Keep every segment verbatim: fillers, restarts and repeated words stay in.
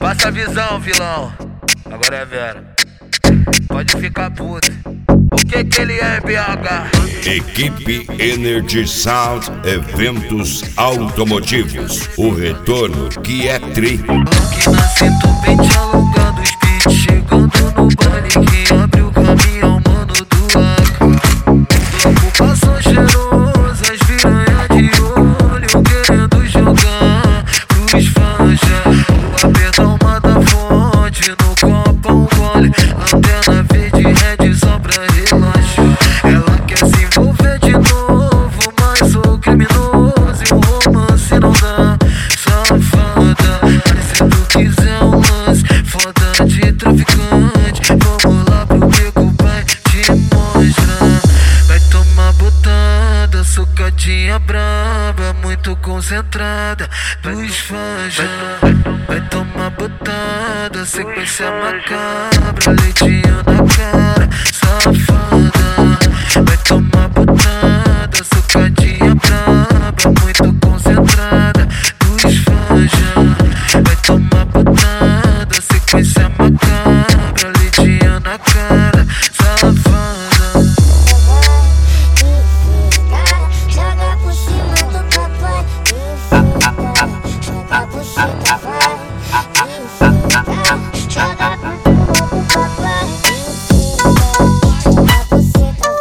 Passa a visão, vilão. Agora é Vera. Pode ficar puto. O que que ele é, B H? Equipe Energy Sound Eventos Automotivos. O retorno que é tri. Que na cinto, pente alongando os beats. Chegando no baile que abre o caminhão, mano do A K. Ocupação cheirosa, as piranha de olho querendo jogar pros fãs já. O apertão mata a fonte, no copo um gole. Antena verde, red só pra relaxar. Ela quer se envolver de novo, mas sou criminoso e o romance não dá. Safada, se tu quiser um lance foda de traficante, vamos lá pro beco, pai te mostrar. Vai tomar botada, socadinha braba, muito concentrada dos fãs já. Vai tomar botada, sequência macabra, leitinho na cara, safada. Vai tomar botada, socadinha braba, muito concentrada dos fãs já. Vai tomar botada, sequência macabra, leitinho na cara, safada. Joga por cima do papai, joga por cima do papai, joga por cima do papai, joga por cima do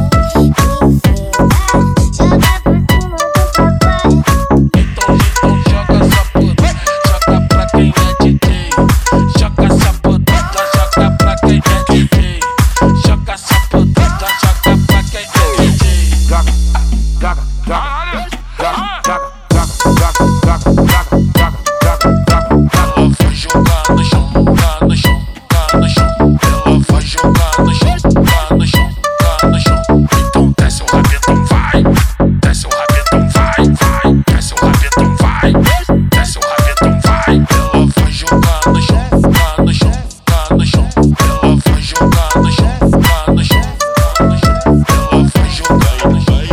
Então, então joga essa puta, joga pra quem é D J. Joga essa puta, joga pra quem é D J. Joga essa puta, joga pra quem é D J. Joga, joga, joga, joga, joga, joga, joga, joga, joga, joga. Ela vai jogar no chão, jogar no chão, jogar no chão. Ela vai jogar no chão, jogar no chão, jogar no chão. Então desce o rabetão, vai. Desce o rabetão, vai, vai. Desce o rabetão, vai. Desce o rabetão, vai. Ela vai jogar no chão, jogar no chão, jogar no chão. Ela vai jogar no chão, jogar no chão, jogar no chão. Ela vai jogar no chão.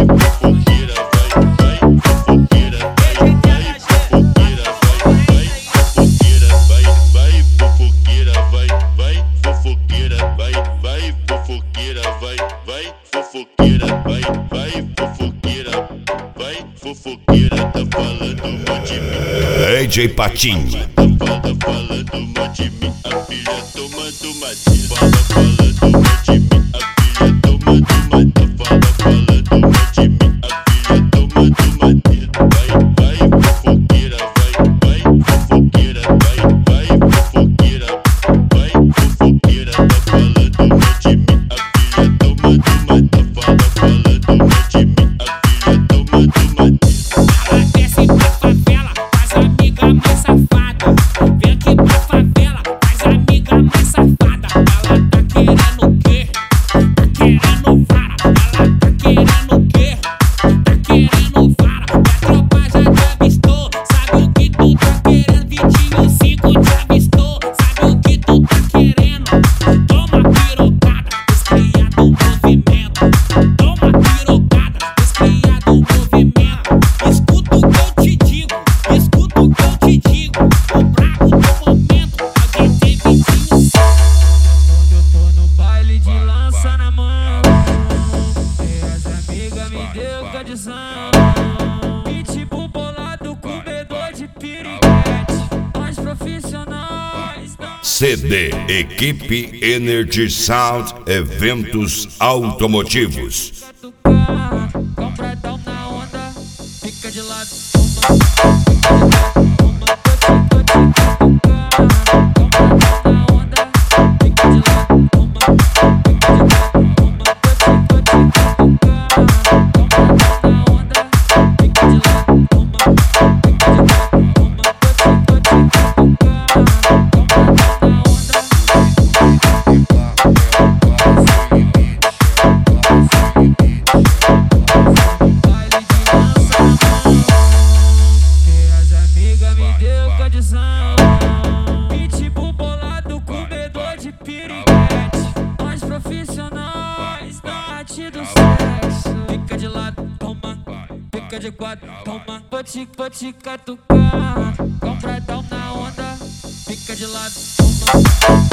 D J Patinho. Fala falando mal de mim, a filha tomando matinho. Fala falando mal de mim, a filha tomando matinho. Fala falando mal de mim, a filha tomando matinho. Vai, vai, fofoqueira, vai, vai, fofoqueira, vai, vai, fofoqueira, vai, fofoqueira. Tá falando mal de mim, a filha tomando matinho. Fala falando mal de mim, a filha tomando matinho. Ela desce pra favela, faz amiga mais safada. Vem aqui pra favela, faz amiga mais safada. Ela tá querendo o quê? Tá querendo vara. Ela tá querendo o quê? Tá querendo vara. A tropa já te avistou, sabe o que tu tá querendo. vinte e cinco te avistou, sabe o que tu tá querendo. Toma pirocada, os cria do movimento. Toma pirocada, os cria do movimento. Escuta o que eu te digo, escuta o que eu te digo. O brabo do momento, alguém tem vinte e cinco. Eu tô no baile de lança na mão, e as amigas me deu condição. Pitbull bolado com B dois de piriguete, nós profissionais da... C D Equipe Energy Sound Eventos Automotivos. Compradão na onda, fica de lado. Pitbull bolado com B dois de piriguete, nós profissionais da arte do sexo. Fica de lado, toma, fica de quatro, toma. Vou te, vou te catucar, compradão na onda, fica de lado.